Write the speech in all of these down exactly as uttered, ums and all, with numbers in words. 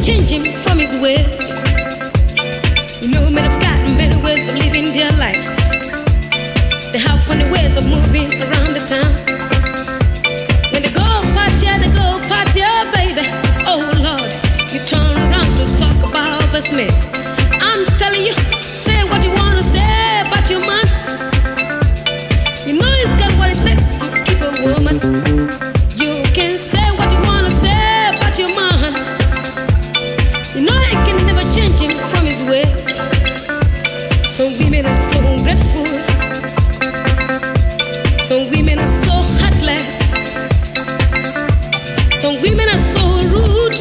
change him from his ways. You know, men have gotten better ways of living their lives. They have funny ways of moving around the town. When they go party, they go party, oh baby. Oh Lord, you turn around to talk about this man. I'm telling you, say what you wanna say about your man. You know he's got what it takes to keep a woman. You can say what you wanna say about your man. You know you can never change him from his ways. Some women are so grateful. Some women are so heartless. Some women are so rude.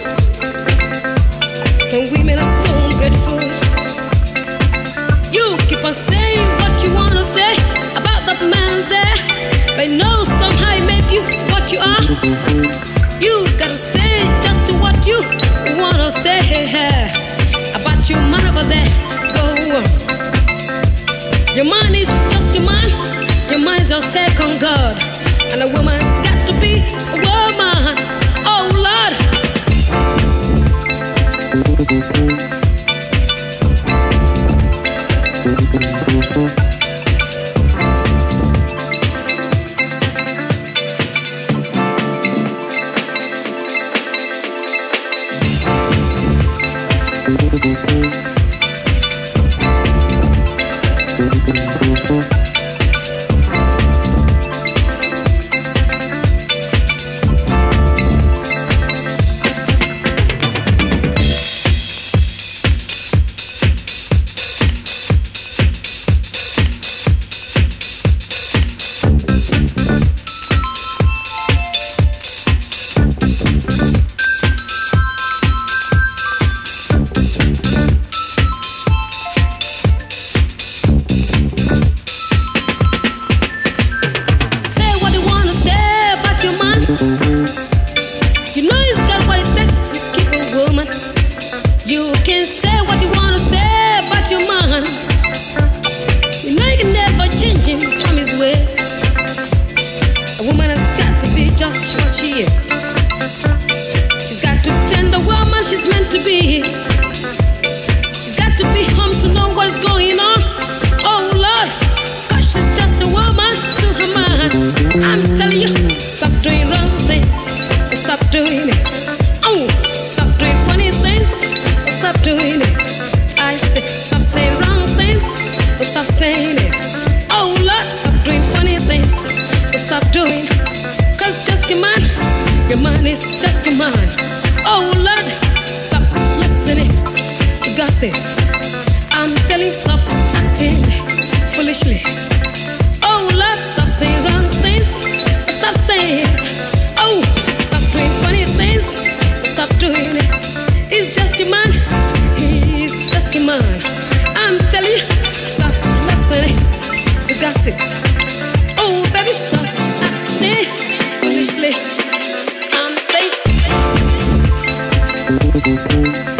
Some women are so ungrateful. You keep on saying what you wanna say about that man there, but no, somehow he made you what you are. You gotta say just what you wanna say about your man over there. Go on. Your man is just your man. Your man is your second God, and a woman's got to be a woman. Oh Lord. I'm telling you, stop acting foolishly. Oh Lord, stop saying wrong things. Stop saying, oh, stop doing funny things. Stop doing it. He's just a man. He's just a man. I'm telling you, stop listening to gossip. Oh baby, stop acting foolishly. I'm saying.